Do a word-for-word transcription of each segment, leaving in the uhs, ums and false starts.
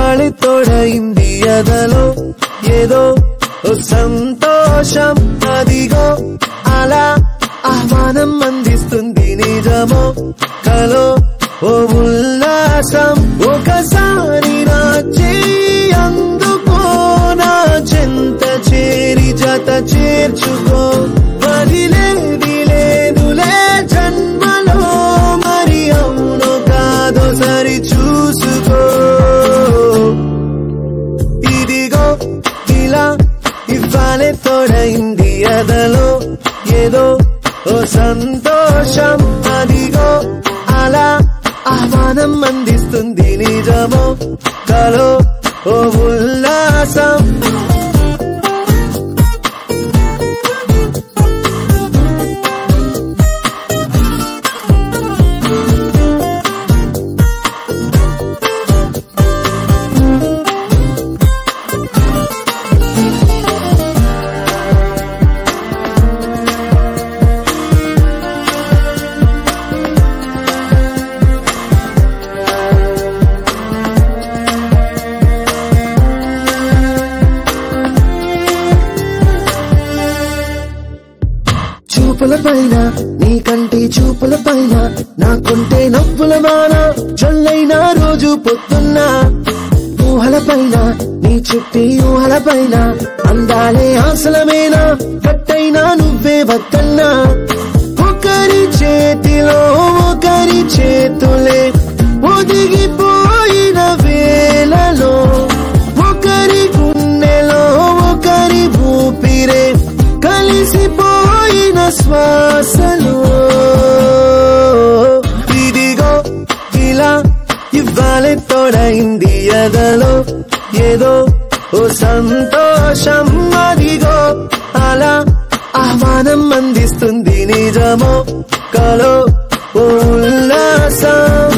ఇవాళ తోడైంది ఎదలో ఏదో ఓ సంతోషం అదిగో అలా ఆహ్వానం అందిస్తుంది నిజమో కలో ఓ ఉల్లాసం ఒకసారి నా చేయి అందుకో నా చెంత చేరి జత చేర్చుకో వదిలేది లేదులే జన్మలో మరి అవునో కాదో సరి చూసుకో ఇదిగో ఇలా ఇవ్వాలే తోడైంది ఎదలో ఏదో ఓ సంతోషం అదిగో అలా ఆహ్వానం అందిస్తుంది నిజమో కలో ఓ ఉల్లాసం చూపుల పైన నీ కంటి చూపుల పైన నాకుంటే నవ్వుల మాన చల్లైన రోజు పొద్దున్నా ఊహల పైన నీ చుట్టి ఊహల పైన అందాలే ఆశలమేనా కట్టైనా నువ్వే వద్దన్నా ఒకరి చేతిలో ఒకరి చేతులే ఒదిగిపోయిన వేళలో ఒకరి గుండెలో ఒకరి ఊపిరే కలిసిపోయిన శ్వాసలో ఇదిగో ఇలా ఇవ్వాలే తోడైంది ఎదలో ఏదో ఓ సంతోషం అదిగో అలా ఆహ్వానం అందిస్తుంది నిజమో కలో ఓ ఉల్లాసం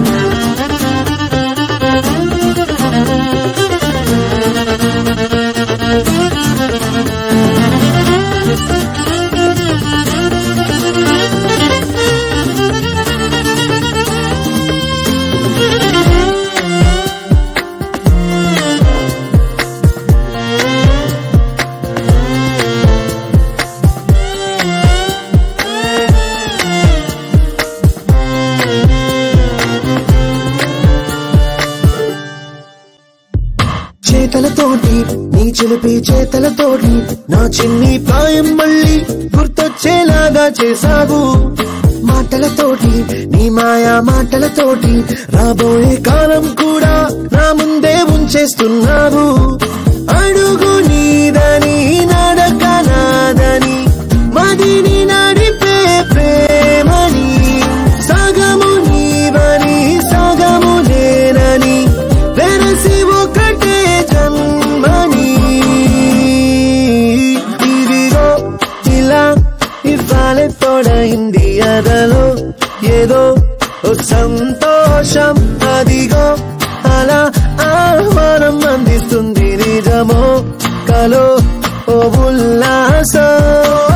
చేతలతోటి నీ చిలిపి చేతలతోటి నా చిన్ని ప్రాయం మళ్ళీ గుర్తొచ్చేలాగా చేసావు మాటలతోటి నీ మాయా మాటలతోటి రాబోయే కాలం కూడా నా ముందే ఉంచేస్తున్నావు అడుగు నీదని నడక నాదని మదిని నడిపే ప్రేమని సగము నీవని సగము నేనని వెరసి ఒకటే జన్మని ఇదిగో ఇలా ఇవ్వాలే తోడైంది ఎదలో ఏదో ఓ సంతోషం అదిగో అలా ఆహ్వానం అందిస్తుంది నిజమో కలో ఓ ఉల్లాసం